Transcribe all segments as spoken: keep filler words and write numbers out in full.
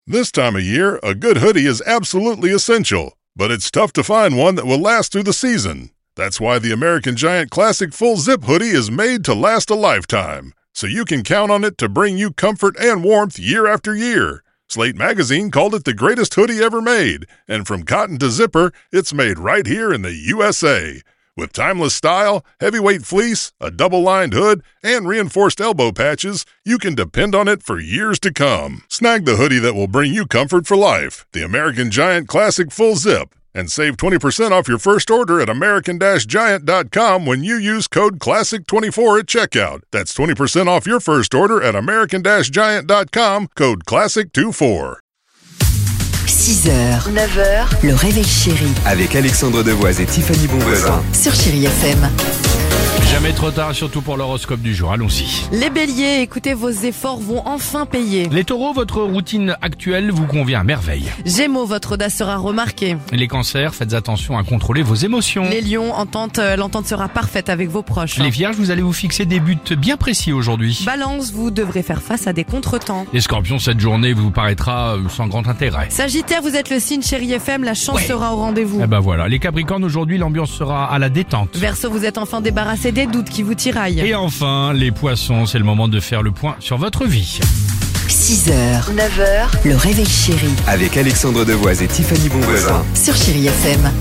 This time of year, a good hoodie is absolutely essential, but it's tough to find one that will last through the season. That's why the American Giant Classic Full Zip Hoodie is made to last a lifetime, so you can count on it to bring you comfort and warmth year after year. Slate Magazine called it the greatest hoodie ever made, and from cotton to zipper, it's made right here in the U S A. With timeless style, heavyweight fleece, a double-lined hood, and reinforced elbow patches, you can depend on it for years to come. Snag the hoodie that will bring you comfort for life, the American Giant Classic Full Zip, and save twenty percent off your first order at American Giant dot com when you use code classic twenty-four at checkout. That's twenty percent off your first order at American Giant dot com, code classic twenty-four. six heures, neuf heures, le réveil chéri. Avec Alexandre Devoise et Tiffany Bonvoisin. Sur Chéri F M. Jamais trop tard, surtout pour l'horoscope du jour. Allons-y. Les béliers, écoutez, vos efforts vont enfin payer. Les taureaux, votre routine actuelle vous convient à merveille. Gémeaux, votre audace sera remarquée. Les cancers, faites attention à contrôler vos émotions. Les lions, entente, euh, l'entente sera parfaite avec vos proches. Les vierges, vous allez vous fixer des buts bien précis aujourd'hui. Balance, vous devrez faire face à des contretemps. Les scorpions, cette journée vous paraîtra euh, sans grand intérêt. Sagittaire, vous êtes le signe Chéri F M, la chance Ouais. sera au rendez-vous. Eh ben voilà. Les capricornes, aujourd'hui, l'ambiance sera à la détente. Verseau, vous êtes enfin débarrassé des doutes qui vous tiraillent. Et enfin, les poissons, c'est le moment de faire le point sur votre vie. six heures, neuf heures, le réveil chéri. Avec Alexandre Devoise et Tiffany Bonvoisin. Sur Chéri F M.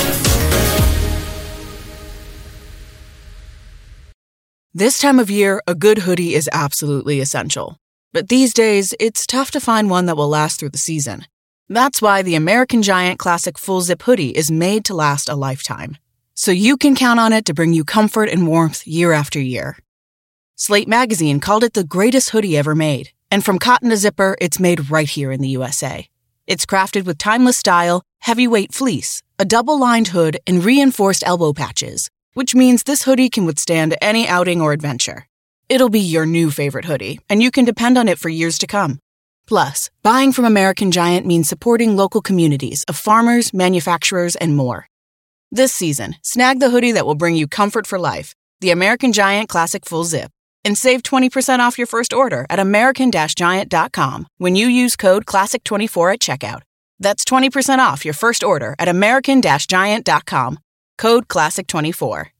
This time of year, a good hoodie is absolutely essential. But these days, it's tough to find one that will last through the season. That's why the American Giant Classic Full Zip Hoodie is made to last a lifetime, so you can count on it to bring you comfort and warmth year after year. Slate Magazine called it the greatest hoodie ever made, and from cotton to zipper, it's made right here in the U S A. It's crafted with timeless style, heavyweight fleece, a double-lined hood, and reinforced elbow patches, which means this hoodie can withstand any outing or adventure. It'll be your new favorite hoodie, and you can depend on it for years to come. Plus, buying from American Giant means supporting local communities of farmers, manufacturers, and more. This season, snag the hoodie that will bring you comfort for life, the American Giant Classic Full Zip, and save twenty percent off your first order at American Giant dot com when you use code classic twenty-four at checkout. That's twenty percent off your first order at American Giant dot com, code classic twenty-four.